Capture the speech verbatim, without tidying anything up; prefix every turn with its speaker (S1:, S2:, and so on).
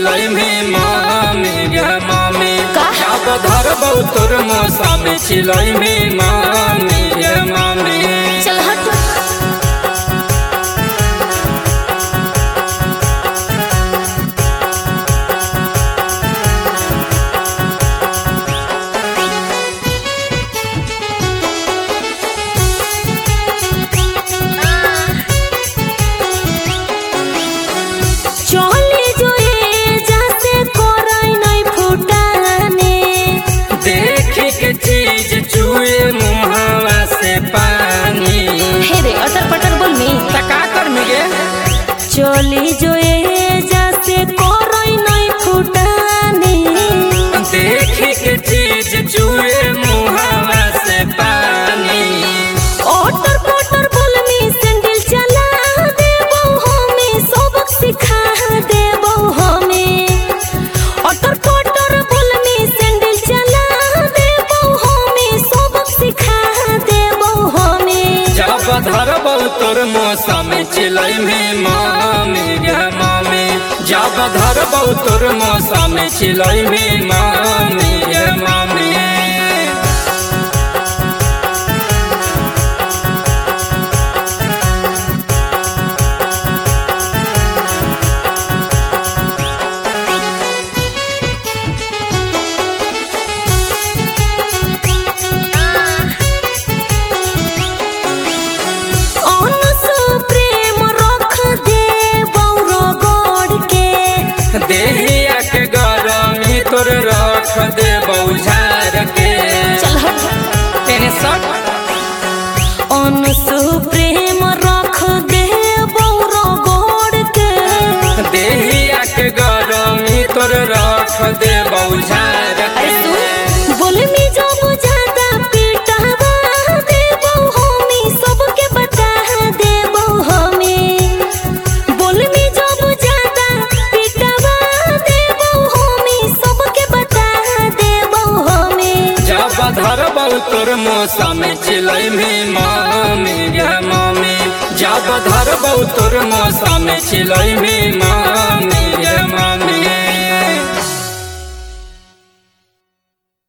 S1: चिलाई में मामी गे मामी जब धरबौ तोर मौसा में चिलाई में मामी गे मामी।
S2: चल हट। चली जो ए जैसे कोरोई नहीं फुटाने
S1: देखे के चीज चुए मुहावा से पानी।
S2: ओटर पोटर बोलमी सैंडल चला देबो हमें सबक सिखा देबो हमें। ओटर पोटर बोलमी सैंडल चला देबो हमें सबक सिखा देबो हमें।
S1: जब धरबौ तोर मौसा में चिलाई में मामी गे मामी जब धरबौ तोर मौसा में चिलाई में मामी गे मामी। देहिया के गरमी तोर रख दे बौझार के।
S2: चल हट।
S1: तेरे सट
S2: अनसु प्रेम रख दे बौरो गोड़ के।
S1: देहिया के गरमी तोर रख दे बौझार के।
S2: बोल मी जो बुझाता पिटावा देबो हमी सबके बता देबो हमी। बोल मी जो बुझाता पिटावा देबो हमी सबके बता देबो हमी।
S1: जब धरबौ तोर मौसा में चिलाई में मामी गे मामी जब धरबौ तोर मौसा में चिलाई में मामी गे मामी।